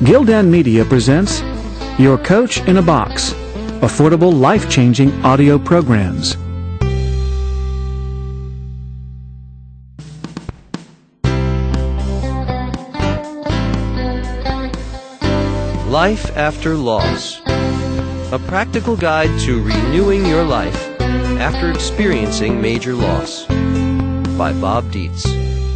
Gildan Media presents Your Coach in a Box, affordable, life-changing audio programs. Life After Loss, a practical guide to renewing your life after experiencing major loss, by Bob Dietz.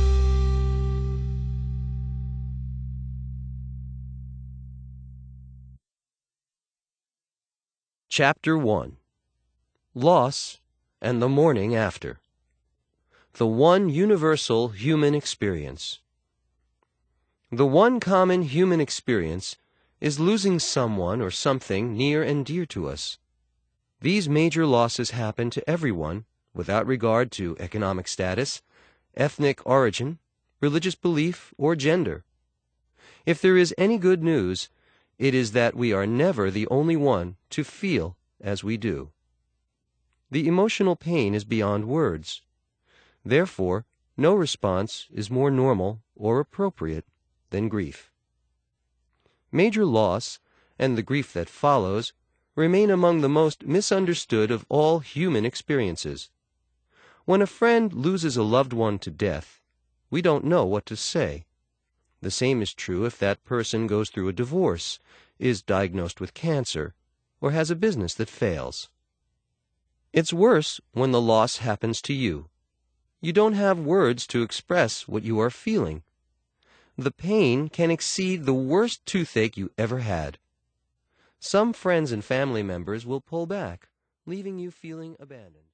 Chapter 1. Loss and the Morning After. The one universal human experience. The one common human experience is losing someone or something near and dear to us. These major losses happen to everyone without regard to economic status, ethnic origin, religious belief, or gender. If there is any good news, it is that we are never the only one to feel as we do. The emotional pain is beyond words. Therefore, no response is more normal or appropriate than grief. Major loss, and the grief that follows, remain among the most misunderstood of all human experiences. When a friend loses a loved one to death, we don't know what to say. The same is true if that person goes through a divorce, is diagnosed with cancer, or has a business that fails. It's worse when the loss happens to you. You don't have words to express what you are feeling. The pain can exceed the worst toothache you ever had. Some friends and family members will pull back, leaving you feeling abandoned.